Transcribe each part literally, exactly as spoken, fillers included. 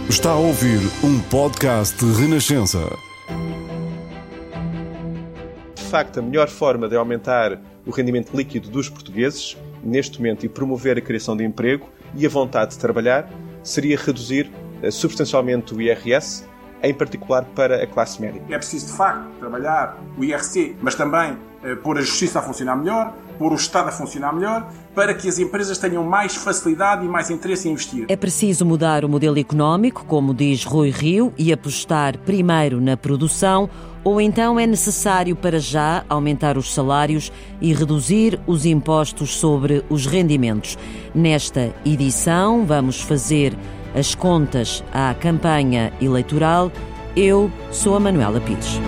Está a ouvir um podcast de Renascença. De facto, a melhor forma de aumentar o rendimento líquido dos portugueses, neste momento, e promover a criação de emprego e a vontade de trabalhar, seria reduzir substancialmente o I R S, em particular para a classe média. É preciso, de facto, trabalhar o I R C, mas também eh, pôr a justiça a funcionar melhor, pôr o Estado a funcionar melhor, para que as empresas tenham mais facilidade e mais interesse em investir. É preciso mudar o modelo económico, como diz Rui Rio, e apostar primeiro na produção, ou então é necessário para já aumentar os salários e reduzir os impostos sobre os rendimentos. Nesta edição vamos fazer as contas à campanha eleitoral. Eu sou a Manuela Pires.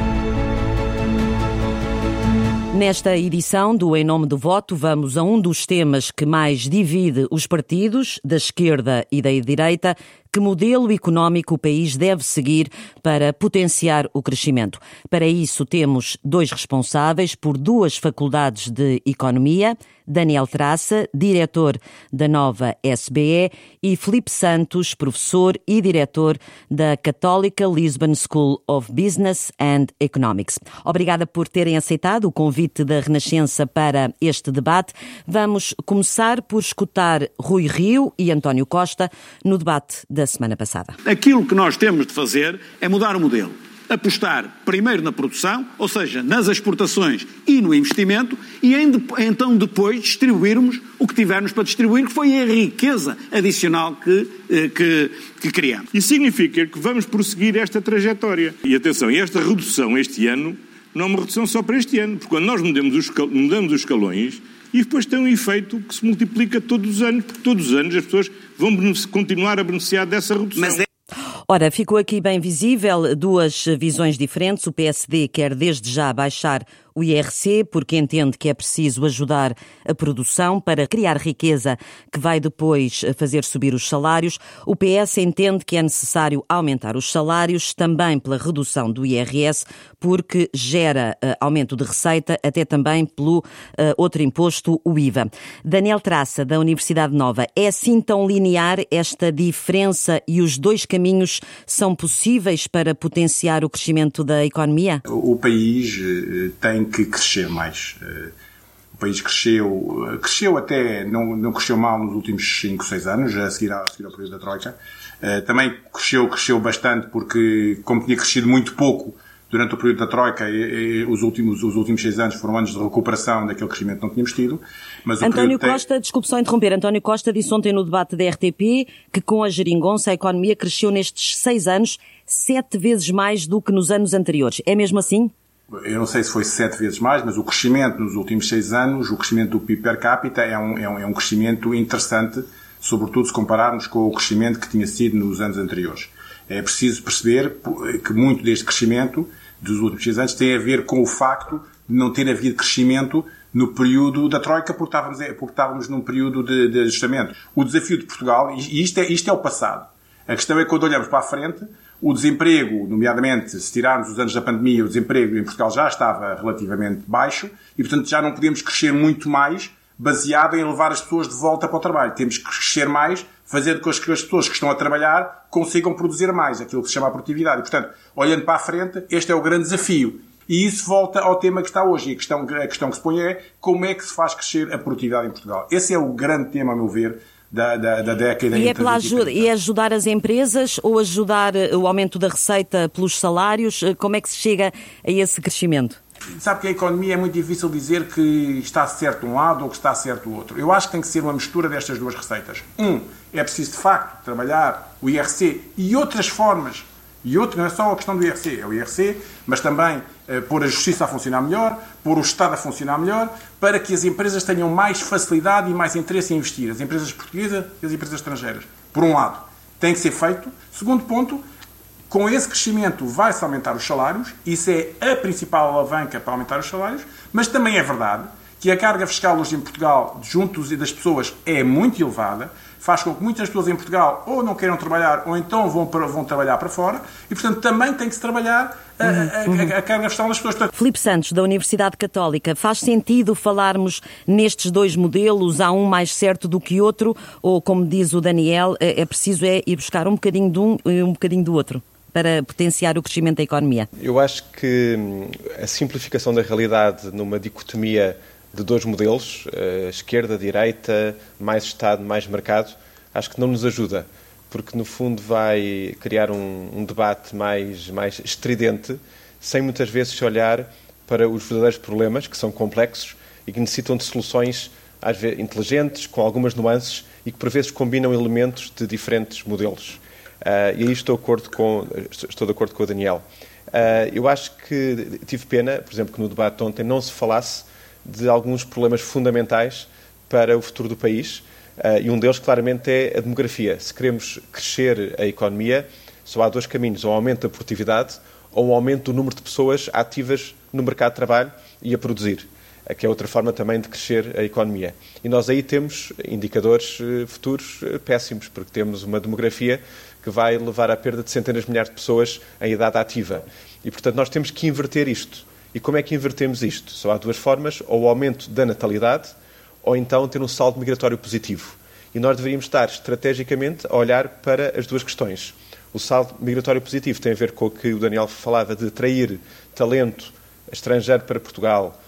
Nesta edição do Em Nome do Voto, vamos a um dos temas que mais divide os partidos, da esquerda e da direita. Que modelo económico o país deve seguir para potenciar o crescimento? Para isso temos dois responsáveis por duas faculdades de Economia, Daniel Traça, diretor da Nova S B E, e Filipe Santos, professor e diretor da Católica Lisbon School of Business and Economics. Obrigada por terem aceitado o convite da Renascença para este debate. Vamos começar por escutar Rui Rio e António Costa no debate da semana passada. Aquilo que nós temos de fazer é mudar o modelo. Apostar primeiro na produção, ou seja, nas exportações e no investimento, e então depois distribuirmos o que tivermos para distribuir, que foi a riqueza adicional que, que, que criamos. Isso significa que vamos prosseguir esta trajetória. E atenção, esta redução este ano não é uma redução só para este ano, porque quando nós mudamos os, mudamos os escalões, e depois tem um efeito que se multiplica todos os anos, porque todos os anos as pessoas vão continuar a beneficiar dessa redução. Mas é... Ora, ficou aqui bem visível duas visões diferentes. O P S D quer desde já baixar o I R C, porque entende que é preciso ajudar a produção para criar riqueza que vai depois fazer subir os salários. O P S entende que é necessário aumentar os salários, também pela redução do I R S, porque gera uh, aumento de receita, até também pelo uh, outro imposto, o I V A. Daniel Traça, da Universidade Nova, é assim tão linear esta diferença e os dois caminhos são possíveis para potenciar o crescimento da economia? O país uh, tem que crescer mais. O país cresceu, cresceu até, não, não cresceu mal nos últimos cinco, seis anos, a seguir, a seguir ao período da Troika. Também cresceu, cresceu bastante porque, como tinha crescido muito pouco durante o período da Troika, os últimos, os últimos seis anos foram anos de recuperação daquele crescimento que não tínhamos tido. Mas António Costa, tem... desculpe só interromper, António Costa disse ontem no debate da R T P que com a geringonça a economia cresceu nestes seis anos sete vezes mais do que nos anos anteriores. É mesmo assim? Eu não sei se foi sete vezes mais, mas o crescimento nos últimos seis anos, o crescimento do P I B per capita é um, é um, é um crescimento interessante, sobretudo se compararmos com o crescimento que tinha sido nos anos anteriores. É preciso perceber que muito deste crescimento dos últimos seis anos tem a ver com o facto de não ter havido crescimento no período da Troika, porque estávamos, porque estávamos num período de, de ajustamento. O desafio de Portugal, e isto é, isto é o passado, a questão é que quando olhamos para a frente, o desemprego, nomeadamente, se tirarmos os anos da pandemia, o desemprego em Portugal já estava relativamente baixo e, portanto, já não podemos crescer muito mais baseado em levar as pessoas de volta para o trabalho. Temos que crescer mais, fazendo com que as pessoas que estão a trabalhar consigam produzir mais, aquilo que se chama a produtividade. E, portanto, olhando para a frente, este é o grande desafio. E isso volta ao tema que está hoje. E a questão, a questão que se põe é como é que se faz crescer a produtividade em Portugal. Esse é o grande tema, a meu ver, Da, da, da década. E é, pela ajuda, e é ajudar as empresas ou ajudar o aumento da receita pelos salários? Como é que se chega a esse crescimento? Sabe que a economia é muito difícil dizer que está certo um lado ou que está certo o outro. Eu acho que tem que ser uma mistura destas duas receitas. Um, é preciso de facto trabalhar o I R C e outras formas. E outro, não é só a questão do I R C, é o I R C, mas também eh, pôr a justiça a funcionar melhor, pôr o Estado a funcionar melhor, para que as empresas tenham mais facilidade e mais interesse em investir. As empresas portuguesas e as empresas estrangeiras. Por um lado, tem que ser feito. Segundo ponto, com esse crescimento vai-se aumentar os salários. Isso é a principal alavanca para aumentar os salários. Mas também é verdade que a carga fiscal hoje em Portugal, junto das pessoas, é muito elevada, faz com que muitas pessoas em Portugal ou não queiram trabalhar ou então vão, para, vão trabalhar para fora e, portanto, também tem que se trabalhar a, a, a, a carga fiscal das pessoas. Portanto, Filipe Santos, da Universidade Católica, faz sentido falarmos nestes dois modelos? Há um mais certo do que outro ou, como diz o Daniel, é, é preciso é ir buscar um bocadinho de um e um bocadinho do outro para potenciar o crescimento da economia? Eu acho que a simplificação da realidade numa dicotomia de dois modelos, esquerda, direita, mais Estado, mais mercado, acho que não nos ajuda, porque no fundo vai criar um, um debate mais, mais estridente, sem muitas vezes se olhar para os verdadeiros problemas, que são complexos e que necessitam de soluções às vezes inteligentes, com algumas nuances e que por vezes combinam elementos de diferentes modelos. Uh, e aí estou de acordo com, estou de acordo com o Daniel. Uh, eu acho que tive pena, por exemplo, que no debate de ontem não se falasse de alguns problemas fundamentais para o futuro do país, uh, e um deles claramente é a demografia. Se queremos crescer a economia, só há dois caminhos, ou um aumento da produtividade ou um aumento do número de pessoas ativas no mercado de trabalho e a produzir, que é outra forma também de crescer a economia. E nós aí temos indicadores futuros péssimos, porque temos uma demografia que vai levar à perda de centenas de milhares de pessoas em idade ativa. E, portanto, nós temos que inverter isto. E como é que invertemos isto? Só há duas formas, ou o aumento da natalidade, ou então ter um saldo migratório positivo. E nós deveríamos estar, estrategicamente, a olhar para as duas questões. O saldo migratório positivo tem a ver com o que o Daniel falava de atrair talento estrangeiro para Portugal,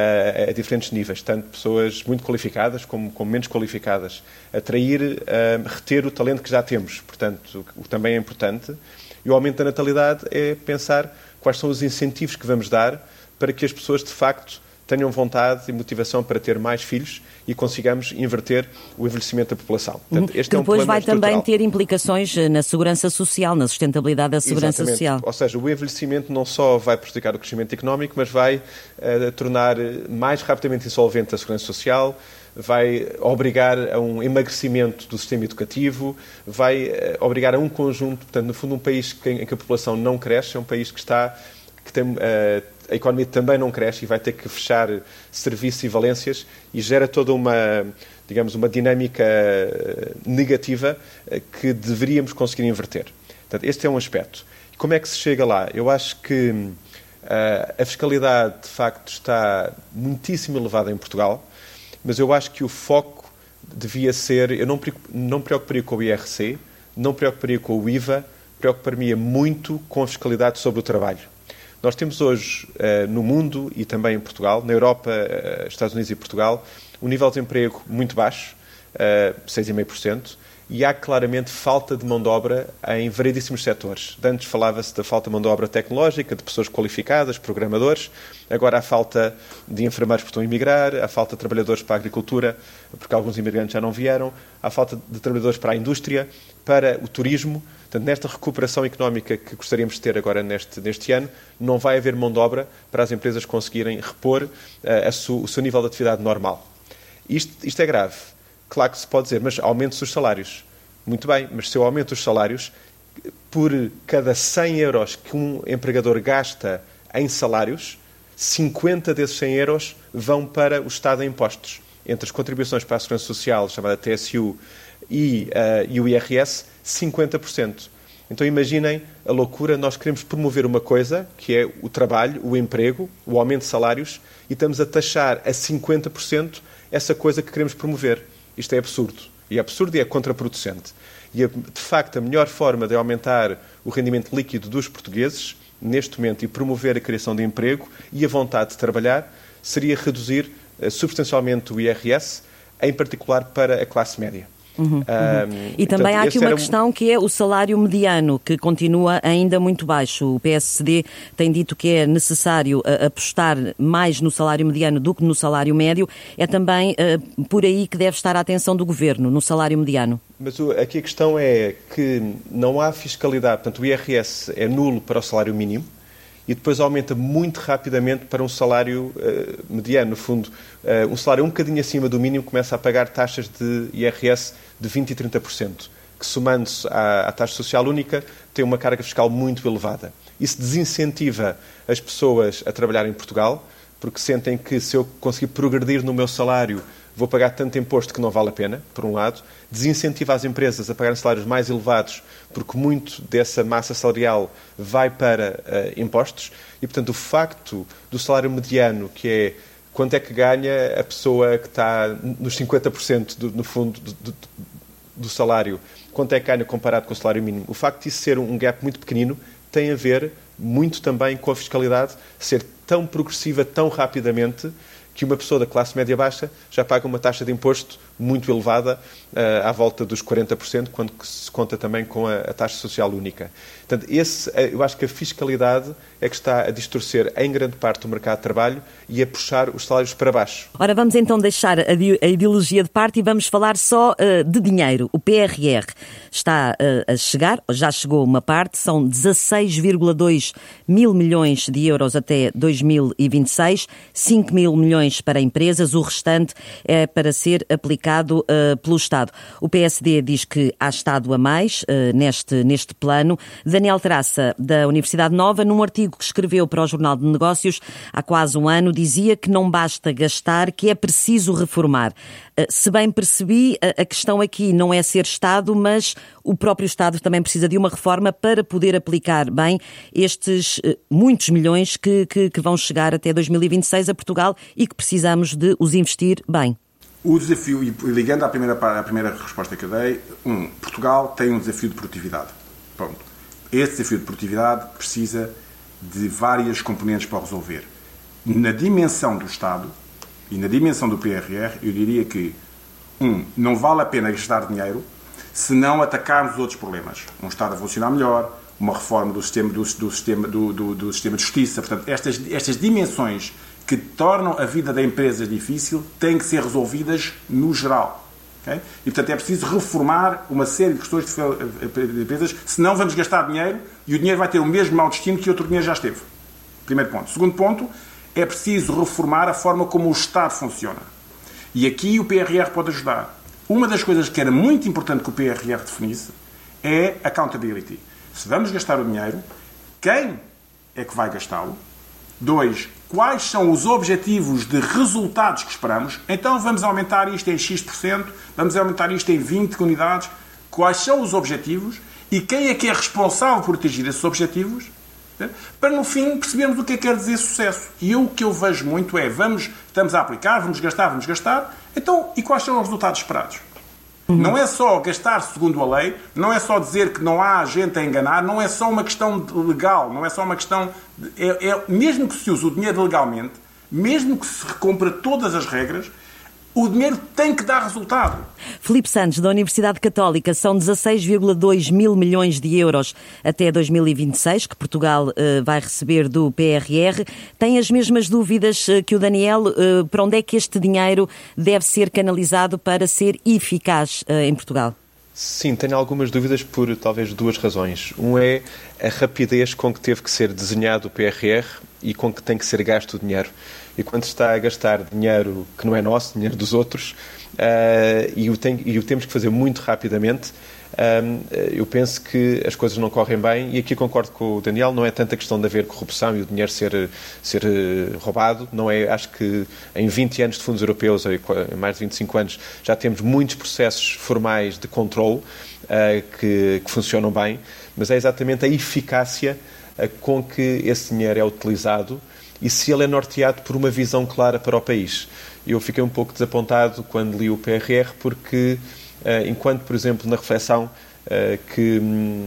a diferentes níveis, tanto pessoas muito qualificadas como, como menos qualificadas, atrair, a reter o talento que já temos, portanto, o que também é importante. E o aumento da natalidade é pensar quais são os incentivos que vamos dar para que as pessoas, de facto, tenham vontade e motivação para ter mais filhos e consigamos inverter o envelhecimento da população. Portanto, este que é um depois vai estrutural. também ter implicações na segurança social, na sustentabilidade da segurança Exatamente. social. Ou seja, o envelhecimento não só vai prejudicar o crescimento económico, mas vai uh, tornar mais rapidamente insolvente a segurança social, vai obrigar a um emagrecimento do sistema educativo, vai uh, obrigar a um conjunto, portanto, no fundo, um país que, em que a população não cresce, é um país que está, que tem... Uh, a economia também não cresce e vai ter que fechar serviços e valências e gera toda uma, digamos, uma dinâmica negativa que deveríamos conseguir inverter. Portanto, este é um aspecto. Como é que se chega lá? Eu acho que uh, a fiscalidade, de facto, está muitíssimo elevada em Portugal, mas eu acho que o foco devia ser... Eu não, não me preocuparia com o I R C, não me preocuparia com o I V A, preocuparia muito com a fiscalidade sobre o trabalho. Nós temos hoje, uh, no mundo e também em Portugal, na Europa, uh, Estados Unidos e Portugal, um nível de emprego muito baixo, uh, seis vírgula cinco por cento, e há claramente falta de mão de obra em variedíssimos setores. De antes falava-se da falta de mão de obra tecnológica, de pessoas qualificadas, programadores, agora há falta de enfermeiros que estão a emigrar, há falta de trabalhadores para a agricultura, porque alguns imigrantes já não vieram, há falta de trabalhadores para a indústria, para o turismo. Portanto, nesta recuperação económica que gostaríamos de ter agora neste, neste ano, não vai haver mão de obra para as empresas conseguirem repor uh, a su, o seu nível de atividade normal. Isto, isto é grave. Claro que se pode dizer, mas aumente-se os salários. Muito bem, mas se eu aumento os salários, por cada cem euros que um empregador gasta em salários, cinquenta desses cem euros vão para o Estado em impostos. Entre as contribuições para a Segurança Social, chamada T S U, e, uh, e o I R S, cinquenta por cento. Então imaginem a loucura, nós queremos promover uma coisa, que é o trabalho, o emprego, o aumento de salários, e estamos a taxar a cinquenta por cento essa coisa que queremos promover. Isto é absurdo. E é absurdo e é contraproducente. E, de facto, a melhor forma de aumentar o rendimento líquido dos portugueses, neste momento, e promover a criação de emprego e a vontade de trabalhar, seria reduzir uh, substancialmente o I R S, em particular para a classe média. Uhum, uhum. Um, e também portanto, há aqui uma um... questão que é o salário mediano, que continua ainda muito baixo. O P S D tem dito que é necessário uh, apostar mais no salário mediano do que no salário médio. É também uh, por aí que deve estar a atenção do Governo, no salário mediano. Mas uh, aqui a questão é que não há fiscalidade, portanto o I R S é nulo para o salário mínimo, e depois aumenta muito rapidamente para um salário uh, mediano. No fundo, uh, um salário um bocadinho acima do mínimo começa a pagar taxas de I R S de vinte e trinta por cento, que somando-se à, à taxa social única tem uma carga fiscal muito elevada. Isso desincentiva as pessoas a trabalhar em Portugal, porque sentem que se eu conseguir progredir no meu salário vou pagar tanto imposto que não vale a pena, por um lado. Desincentiva as empresas a pagarem salários mais elevados, porque muito dessa massa salarial vai para uh, impostos. E, portanto, o facto do salário mediano, que é quanto é que ganha a pessoa que está nos cinquenta por cento do, no fundo do, do, do salário, quanto é que ganha comparado com o salário mínimo, o facto de isso ser um gap muito pequenino tem a ver muito também com a fiscalidade ser tão progressiva, tão rapidamente, que uma pessoa da classe média-baixa já paga uma taxa de imposto muito elevada, uh, à volta dos quarenta por cento, quando se conta também com a, a taxa social única. Portanto, esse, eu acho que a fiscalidade é que está a distorcer em grande parte o mercado de trabalho e a puxar os salários para baixo. Ora, vamos então deixar a ideologia de parte e vamos falar só uh, de dinheiro. O P R R está uh, a chegar, ou já chegou uma parte, são dezasseis vírgula dois mil milhões de euros até dois mil e vinte e seis, cinco mil milhões para empresas, o restante é para ser aplicado uh, pelo Estado. O P S D diz que há Estado a mais uh, neste, neste plano. Daniel Traça, da Universidade Nova, num artigo que escreveu para o Jornal de Negócios há quase um ano, dizia que não basta gastar, que é preciso reformar. Uh, se bem percebi, a, a questão aqui não é ser Estado, mas o próprio Estado também precisa de uma reforma para poder aplicar bem estes uh, muitos milhões que, que, que vão chegar até dois mil e vinte e seis a Portugal e que precisamos de os investir bem. O desafio, e ligando à primeira, à primeira resposta que eu dei, um, Portugal tem um desafio de produtividade. Pronto. Esse desafio de produtividade precisa de várias componentes para resolver. Na dimensão do Estado e na dimensão do P R R, eu diria que, um, não vale a pena gastar dinheiro se não atacarmos outros problemas. Um Estado a funcionar melhor, uma reforma do sistema, do, do sistema, do, do, do sistema de justiça. Portanto, estas, estas dimensões que tornam a vida da empresa difícil têm que ser resolvidas no geral. Okay? E, portanto, é preciso reformar uma série de questões de empresas, senão vamos gastar dinheiro e o dinheiro vai ter o mesmo mau destino que outro dinheiro já esteve. Primeiro ponto. Segundo ponto, é preciso reformar a forma como o Estado funciona. E aqui o P R R pode ajudar. Uma das coisas que era muito importante que o P R R definisse é accountability. Se vamos gastar o dinheiro, quem é que vai gastá-lo? Dois, quais são os objetivos de resultados que esperamos? Então vamos aumentar isto em X por cento, vamos aumentar isto em vinte unidades. Quais são os objetivos e quem é que é responsável por atingir esses objetivos? Para no fim percebermos o que é que quer dizer sucesso. E eu, o que eu vejo muito é, vamos, estamos a aplicar, vamos gastar, vamos gastar, então, e quais são os resultados esperados? Uhum. Não é só gastar segundo a lei, não é só dizer que não há gente a enganar, não é só uma questão legal, não é só uma questão... De, é, é, mesmo que se use o dinheiro legalmente, mesmo que se recompre todas as regras, o dinheiro tem que dar resultado. Filipe Santos, da Universidade Católica, são dezasseis vírgula dois mil milhões de euros até dois mil e vinte e seis, que Portugal uh, vai receber do P R R. Tem as mesmas dúvidas uh, que o Daniel, uh, para onde é que este dinheiro deve ser canalizado para ser eficaz uh, em Portugal? Sim, tenho algumas dúvidas por talvez duas razões. Um é a rapidez com que teve que ser desenhado o P R R e com que tem que ser gasto o dinheiro. E quando se está a gastar dinheiro que não é nosso, dinheiro dos outros, uh, e, o tem, e o temos que fazer muito rapidamente, um, eu penso que as coisas não correm bem, e aqui concordo com o Daniel, não é tanta questão de haver corrupção e o dinheiro ser, ser roubado, não é, acho que em vinte anos de fundos europeus, em mais de vinte e cinco anos, já temos muitos processos formais de controle uh, que, que funcionam bem, mas é exatamente a eficácia uh, com que esse dinheiro é utilizado e se ele é norteado por uma visão clara para o país. Eu fiquei um pouco desapontado quando li o P R R porque, enquanto, por exemplo, na reflexão que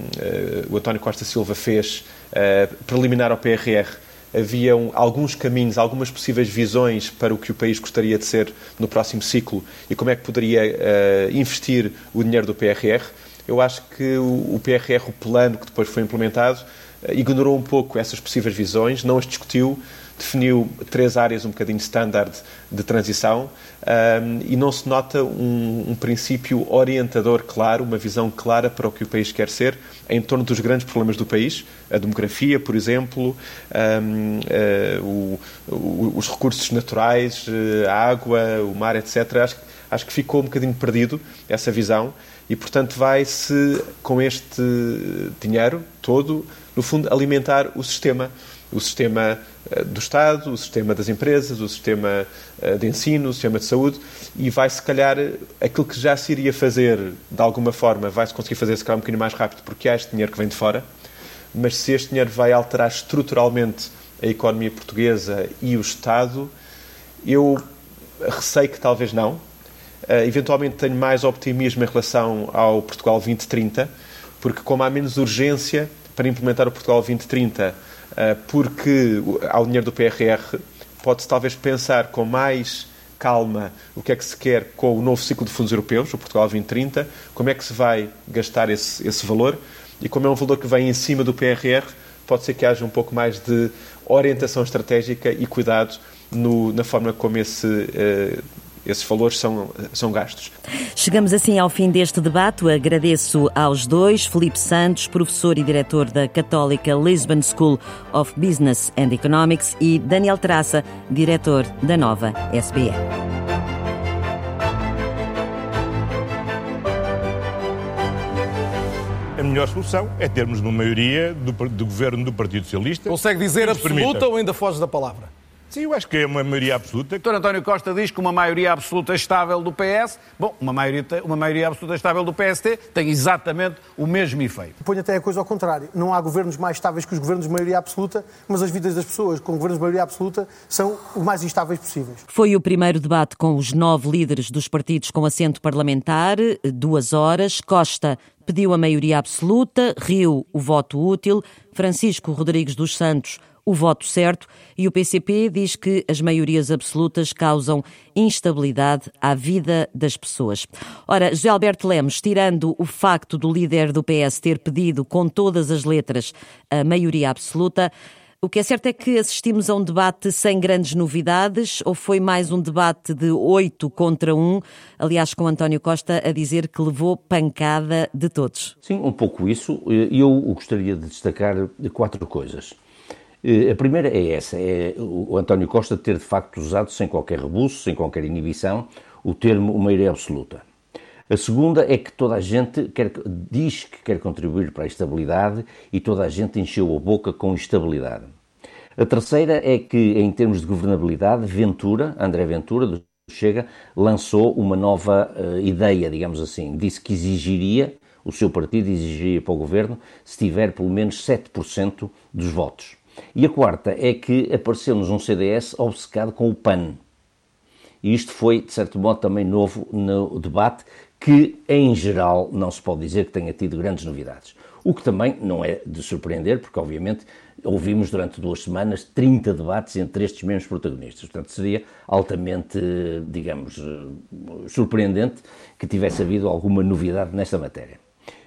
o António Costa Silva fez preliminar ao P R R, haviam alguns caminhos, algumas possíveis visões para o que o país gostaria de ser no próximo ciclo e como é que poderia investir o dinheiro do P R R, eu acho que o P R R, o plano que depois foi implementado, ignorou um pouco essas possíveis visões, não as discutiu, definiu três áreas um bocadinho standard de transição um, e não se nota um, um princípio orientador claro, uma visão clara para o que o país quer ser em torno dos grandes problemas do país, a demografia, por exemplo, um, uh, o, o, os recursos naturais, a água, o mar, etcétera. Acho, acho que ficou um bocadinho perdido essa visão e, portanto, vai-se, com este dinheiro todo, no fundo, alimentar o sistema. o sistema do Estado, o sistema das empresas, o sistema de ensino, o sistema de saúde, e vai, se calhar, aquilo que já se iria fazer, de alguma forma, vai-se conseguir fazer, se calhar, um bocadinho mais rápido, porque há este dinheiro que vem de fora, mas se este dinheiro vai alterar estruturalmente a economia portuguesa e o Estado, eu receio que talvez não. Uh, eventualmente tenho mais optimismo em relação ao Portugal vinte trinta, porque como há menos urgência para implementar o Portugal vinte trinta, uh, porque há o dinheiro do P R R, pode-se talvez pensar com mais calma o que é que se quer com o novo ciclo de fundos europeus, o Portugal vinte trinta, como é que se vai gastar esse, esse valor, e como é um valor que vem em cima do P R R, pode ser que haja um pouco mais de orientação estratégica e cuidado no, na forma como esse... Uh, esses valores são, são gastos. Chegamos assim ao fim deste debate. Agradeço aos dois, Filipe Santos, professor e diretor da Católica Lisbon School of Business and Economics, e Daniel Traça, diretor da Nova S B E. A melhor solução é termos uma maioria do, do governo do Partido Socialista. Consegue dizer absoluta permita. Ou ainda foge da palavra? Sim, eu acho que é uma maioria absoluta. O doutor António Costa diz que uma maioria absoluta estável do P S, bom, uma maioria, uma maioria absoluta estável do P S T tem exatamente o mesmo efeito. Põe até a coisa ao contrário. Não há governos mais estáveis que os governos de maioria absoluta, mas as vidas das pessoas com governos de maioria absoluta são os mais instáveis possíveis. Foi o primeiro debate com os nove líderes dos partidos com assento parlamentar, duas horas. Costa pediu a maioria absoluta, Rio o voto útil, Francisco Rodrigues dos Santos o voto certo, e o P C P diz que as maiorias absolutas causam instabilidade à vida das pessoas. Ora, José Alberto Lemos, tirando o facto do líder do P S ter pedido com todas as letras a maioria absoluta, o que é certo é que assistimos a um debate sem grandes novidades, ou foi mais um debate de oito contra um, aliás com António Costa a dizer que levou pancada de todos? Sim, um pouco isso. Eu gostaria de destacar quatro coisas. A primeira é essa, é o António Costa ter de facto usado, sem qualquer rebuço, sem qualquer inibição, o termo maioria absoluta. A segunda é que toda a gente quer, diz que quer contribuir para a estabilidade e toda a gente encheu a boca com estabilidade. A terceira é que, em termos de governabilidade, Ventura, André Ventura, do Chega, lançou uma nova uh, ideia, digamos assim. Disse que exigiria, o seu partido exigiria para o governo, se tiver pelo menos sete por cento dos votos. E a quarta é que apareceu-nos um C D S obcecado com o P A N. E isto foi, de certo modo, também novo no debate, que, em geral, não se pode dizer que tenha tido grandes novidades. O que também não é de surpreender, porque, obviamente, ouvimos durante duas semanas trinta debates entre estes mesmos protagonistas. Portanto, seria altamente, digamos, surpreendente que tivesse havido alguma novidade nesta matéria.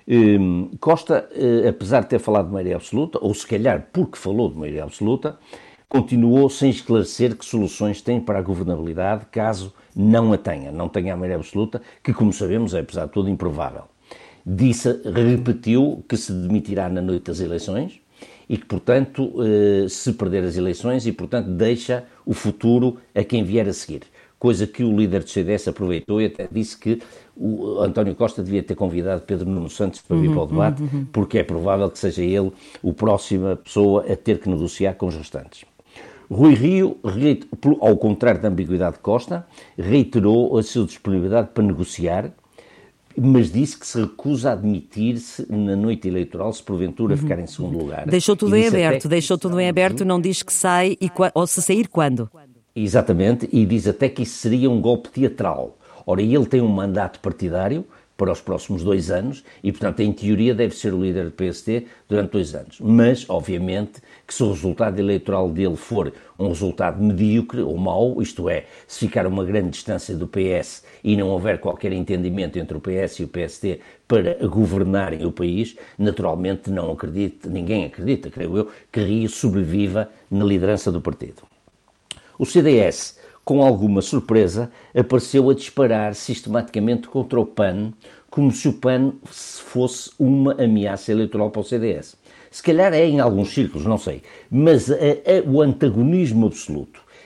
Costa, apesar de ter falado de maioria absoluta, ou se calhar porque falou de maioria absoluta, continuou sem esclarecer que soluções tem para a governabilidade caso não a tenha, não tenha a maioria absoluta, que, como sabemos, é, apesar de tudo, improvável. Disse, repetiu que se demitirá na noite das eleições e que, portanto, se perder as eleições e, portanto, deixa o futuro a quem vier a seguir. Coisa que o líder do C D S aproveitou e até disse que o António Costa devia ter convidado Pedro Nuno Santos para vir uhum, para o debate, uhum. porque é provável que seja ele a próxima pessoa a ter que negociar com os restantes. Rui Rio, ao contrário da ambiguidade de Costa, reiterou a sua disponibilidade para negociar, mas disse que se recusa a admitir-se na noite eleitoral se porventura uhum. ficar em segundo lugar. Deixou tudo em aberto, deixou tudo em aberto, não diz que sai e, ou se sair quando. Exatamente, e diz até que isso seria um golpe teatral. Ora, ele tem um mandato partidário para os próximos dois anos e, portanto, em teoria deve ser o líder do P S T durante dois anos. Mas, obviamente, que se o resultado eleitoral dele for um resultado medíocre ou mau, isto é, se ficar uma grande distância do P S e não houver qualquer entendimento entre o P S e o P S T para governarem o país, naturalmente não acredito, ninguém acredita, creio eu, que Rio sobreviva na liderança do partido. O C D S, com alguma surpresa, apareceu a disparar sistematicamente contra o P A N, como se o P A N fosse uma ameaça eleitoral para o C D S. Se calhar é em alguns círculos, não sei, mas a, a, o antagonismo absoluto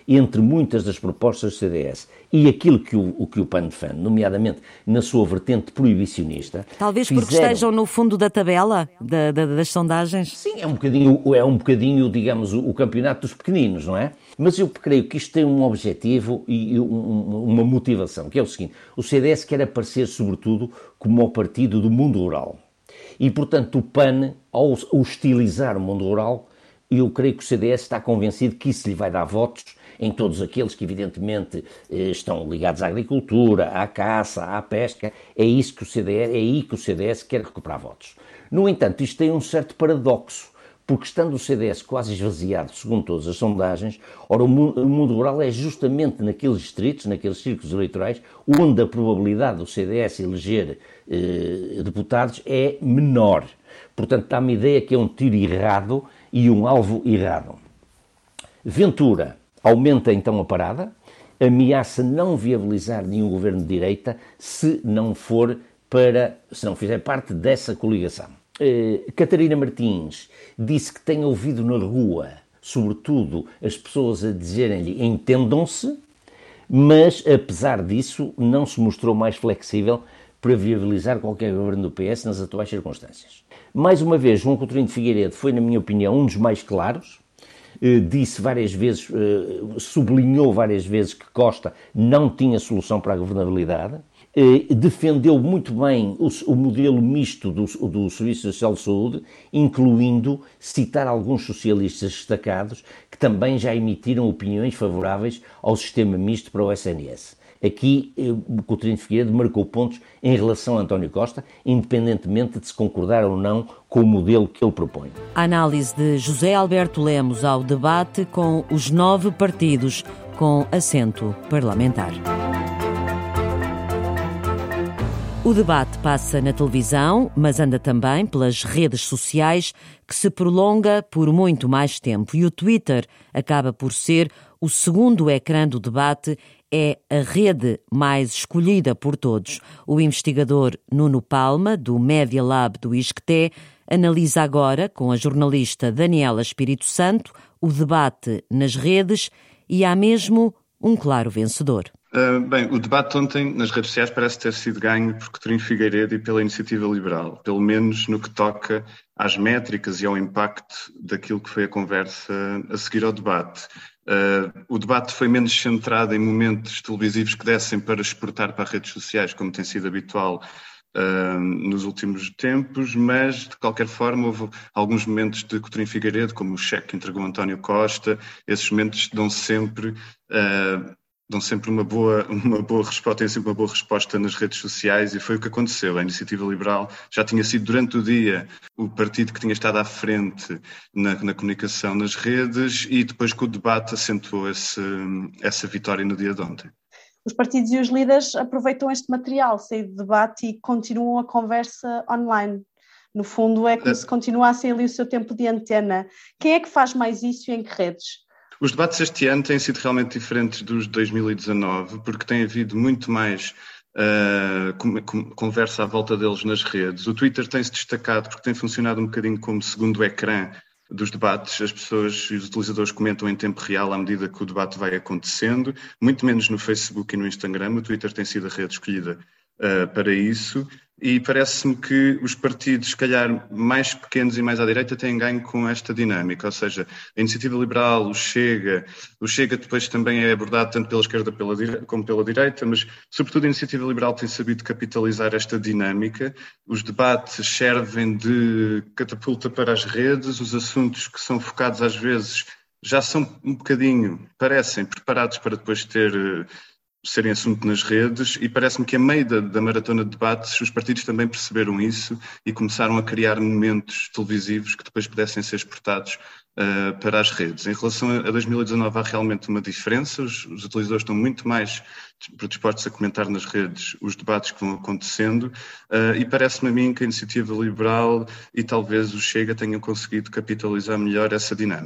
entre muitas das propostas do C D S e aquilo que o, o, que o P A N defende, nomeadamente na sua vertente proibicionista... Talvez fizeram... porque estejam no fundo da tabela da, da, das sondagens? Sim, é um bocadinho, é um bocadinho digamos, o, o campeonato dos pequeninos, não é? Mas eu creio que isto tem um objetivo e um, uma motivação, que é o seguinte: o C D S quer aparecer, sobretudo, como o partido do mundo rural. E, portanto, o P A N, ao hostilizar o mundo rural, eu creio que o C D S está convencido que isso lhe vai dar votos em todos aqueles que, evidentemente, estão ligados à agricultura, à caça, à pesca. É isso que o C D S, é aí que o C D S quer recuperar votos. No entanto, isto tem um certo paradoxo, porque estando o C D S quase esvaziado, segundo todas as sondagens, ora, o mundo rural é justamente naqueles distritos, naqueles círculos eleitorais, onde a probabilidade do C D S eleger eh, deputados é menor. Portanto, dá-me a ideia que é um tiro errado e um alvo errado. Ventura aumenta então a parada, ameaça não viabilizar nenhum governo de direita se não for para, se não fizer parte dessa coligação. Uh, Catarina Martins disse que tem ouvido na rua, sobretudo, as pessoas a dizerem-lhe entendam-se, mas, apesar disso, não se mostrou mais flexível para viabilizar qualquer governo do P S nas atuais circunstâncias. Mais uma vez, João Coutinho de Figueiredo foi, na minha opinião, um dos mais claros. Uh, disse várias vezes, uh, sublinhou várias vezes que Costa não tinha solução para a governabilidade. Uh, defendeu muito bem o, o modelo misto do, do Serviço Social de Saúde, incluindo citar alguns socialistas destacados que também já emitiram opiniões favoráveis ao sistema misto para o S N S. Aqui, o Coutinho de Figueiredo marcou pontos em relação a António Costa, independentemente de se concordar ou não com o modelo que ele propõe. A análise de José Alberto Lemos ao debate com os nove partidos com assento parlamentar. O debate passa na televisão, mas anda também pelas redes sociais, que se prolonga por muito mais tempo. E o Twitter acaba por ser o segundo ecrã do debate, é a rede mais escolhida por todos. O investigador Nuno Palma, do Media Lab do ISCTE, analisa agora, com a jornalista Daniela Espírito Santo, o debate nas redes e há mesmo um claro vencedor. Uh, bem, o debate ontem nas redes sociais parece ter sido ganho por Coutinho Figueiredo e pela Iniciativa Liberal, pelo menos no que toca às métricas e ao impacto daquilo que foi a conversa a seguir ao debate. Uh, o debate foi menos centrado em momentos televisivos que dessem para exportar para as redes sociais, como tem sido habitual uh, nos últimos tempos, mas, de qualquer forma, houve alguns momentos de Coutinho Figueiredo, como o cheque que entregou António Costa. Esses momentos dão sempre... Uh, dão sempre uma boa, uma boa resposta, têm sempre uma boa resposta nas redes sociais e foi o que aconteceu. A Iniciativa Liberal já tinha sido durante o dia o partido que tinha estado à frente na, na comunicação nas redes e depois com o debate acentuou esse, essa vitória no dia de ontem. Os partidos e os líderes aproveitam este material, saído de debate e continuam a conversa online. No fundo é como é. se continuassem ali o seu tempo de antena. Quem é que faz mais isso e em que redes? Os debates este ano têm sido realmente diferentes dos de dois mil e dezanove, porque tem havido muito mais uh, com, com, conversa à volta deles nas redes. O Twitter tem-se destacado porque tem funcionado um bocadinho como segundo ecrã dos debates. As pessoas e os utilizadores comentam em tempo real à medida que o debate vai acontecendo, muito menos no Facebook e no Instagram. O Twitter tem sido a rede escolhida uh, para isso. E parece-me que os partidos, se calhar, mais pequenos e mais à direita têm ganho com esta dinâmica, ou seja, a Iniciativa Liberal, o Chega, o Chega depois também é abordado tanto pela esquerda como pela direita, mas sobretudo a Iniciativa Liberal tem sabido capitalizar esta dinâmica. Os debates servem de catapulta para as redes, os assuntos que são focados às vezes já são um bocadinho, parecem, preparados para depois ter... serem assunto nas redes e parece-me que a meio da, da maratona de debates os partidos também perceberam isso e começaram a criar momentos televisivos que depois pudessem ser exportados uh, para as redes. Em relação a dois mil e dezanove há realmente uma diferença, os, os utilizadores estão muito mais predispostos a comentar nas redes os debates que vão acontecendo uh, e parece-me a mim que a Iniciativa Liberal e talvez o Chega tenham conseguido capitalizar melhor essa dinâmica.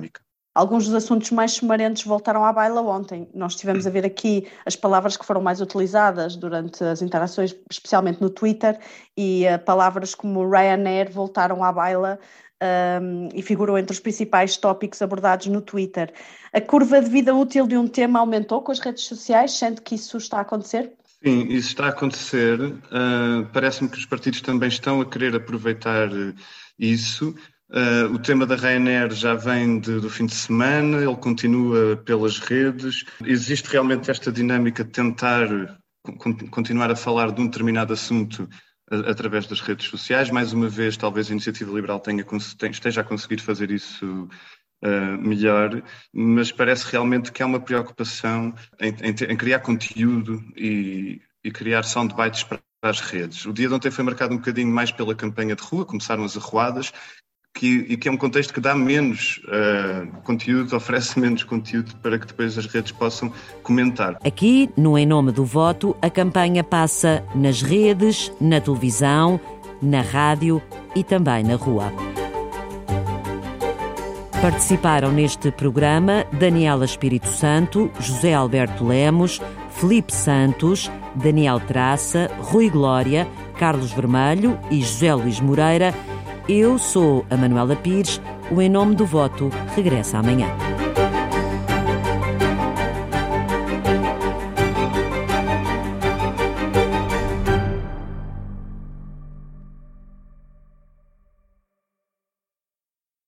Alguns dos assuntos mais sumarentos voltaram à baila ontem. Nós estivemos a ver aqui as palavras que foram mais utilizadas durante as interações, especialmente no Twitter, e uh, palavras como Ryanair voltaram à baila um, e figuram entre os principais tópicos abordados no Twitter. A curva de vida útil de um tema aumentou com as redes sociais, sendo que isso está a acontecer? Sim, isso está a acontecer. Uh, parece-me que os partidos também estão a querer aproveitar isso. Uh, o tema da Ryanair já vem de, do fim de semana, ele continua pelas redes. Existe realmente esta dinâmica de tentar con- continuar a falar de um determinado assunto a, através das redes sociais. Mais uma vez, talvez a Iniciativa Liberal tenha, esteja a conseguir fazer isso uh, melhor, mas parece realmente que há uma preocupação em, em, em criar conteúdo e, e criar soundbites para as redes. O dia de ontem foi marcado um bocadinho mais pela campanha de rua, começaram as arruadas, Que, e que é um contexto que dá menos uh, conteúdo, oferece menos conteúdo para que depois as redes possam comentar. Aqui, no Em Nome do Voto, a campanha passa nas redes, na televisão, na rádio e também na rua. Participaram neste programa Daniela Espírito Santo, José Alberto Lemos, Felipe Santos, Daniel Traça, Rui Glória, Carlos Vermelho e José Luís Moreira. Eu sou a Manuela Pires. O Em Nome do Voto regressa amanhã.